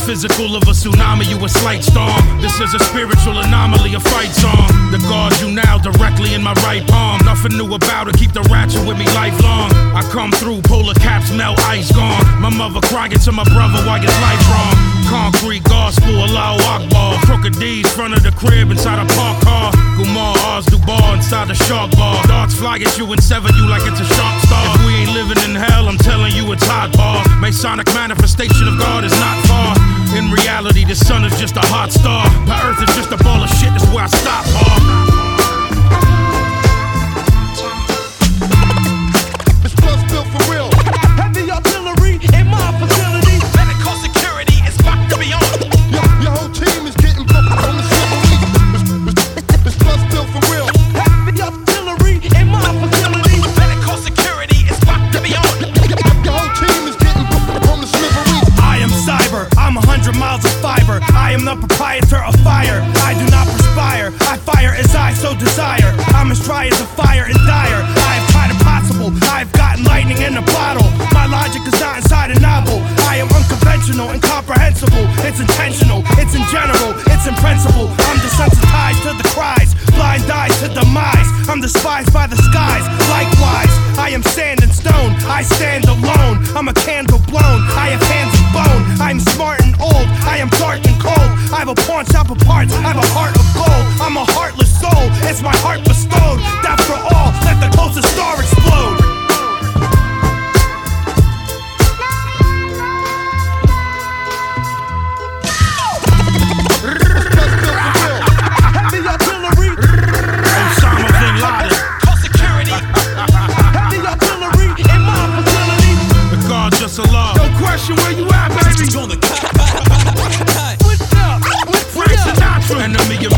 physical of a tsunami, you a slight storm. This is a spiritual anomaly, a fight song. The guard you now directly in my right palm. Nothing new about it, keep the ratchet with me lifelong. I come through, polar caps melt, ice gone. My mother crying to my brother while his life wrong. Concrete gospel, Allahu Akbar. Crooked D's front of the crib inside a park car. Gumar, Oz, Dubar inside the shark bar. Darts fly at you and sever you like it's a sharp star. If we ain't living in hell, I'm telling you it's hot bar. Masonic manifestation of God is not far. In reality, the sun is just a hot star. The earth is just a ball of shit, that's where I stop, This bus built for real. Heavy artillery in my facility. Medical security is locked to be on. Your whole team is getting booked on the civil. This bus built for real. Heavy artillery in my facility. Medical security is locked to be on. Your whole team is getting booked on the slivery. I am cyber, I'm 100 miles of fiber. I am the proprietor of fire. I do not perspire, I fire as I so desire. I'm as dry as a fire and dire. I have tried impossible, I've gotten lightning in a bottle. My logic is not inside a novel. I am unconventional, incomprehensible. It's intentional, it's in general, it's in principle. I'm desensitized to the cries, blind eyes to demise. I'm despised by the skies, likewise. I am sand and stone, I stand alone. I'm a candle blown, I have hands of bone. I'm smart and old, I am dark and cold. I have a pawn shop of parts, I have a heart of gold. I'm a heartless soul, it's my heart bestowed. Death for all, let the closest star explode. Heavy artillery. Osama bin Laden. Call security. Heavy artillery in my facility. The guard just Allah. No question where you at, baby. Frank Sinatra. Enemy of